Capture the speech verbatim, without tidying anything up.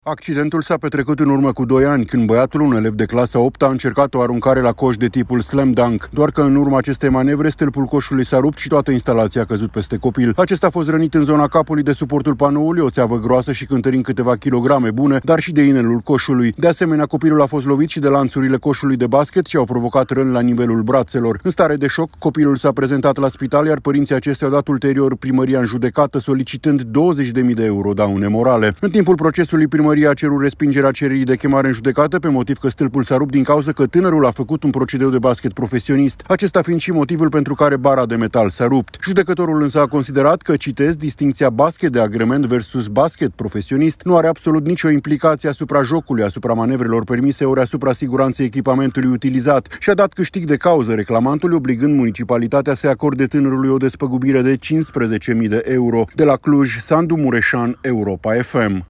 Accidentul s-a petrecut în urmă cu doi ani, când băiatul, un elev de clasa a opta, a încercat o aruncare la coș de tipul slam dunk. Doar că în urma acestei manevre, stâlpul coșului s-a rupt și toată instalația a căzut peste copil. Acesta a fost rănit în zona capului de suportul panoului, o țeavă groasă și cântărind câteva kilograme bune, dar și de inelul coșului. De asemenea, copilul a fost lovit și de lanțurile coșului de basket și au provocat răni la nivelul brațelor. În stare de șoc, copilul s-a prezentat la spital, iar părinții acestuia au dat ulterior primăria în judecată, solicitând douăzeci de mii de euro daune morale. În timpul procesului, primăria a cerut respingerea cererii de chemare în judecată pe motiv că stâlpul s-a rupt din cauza că tânărul a făcut un procedeu de basket profesionist, acesta fiind și motivul pentru care bara de metal s-a rupt. Judecătorul însă a considerat că, citez, distincția basket de agrement versus basket profesionist nu are absolut nicio implicație asupra jocului, asupra manevrelor permise ori asupra siguranței echipamentului utilizat și a dat câștig de cauză reclamantului, obligând municipalitatea să acorde tânărului o despăgubire de cincisprezece mii de euro. De la Cluj, Sandu Mureșan, Europa F M.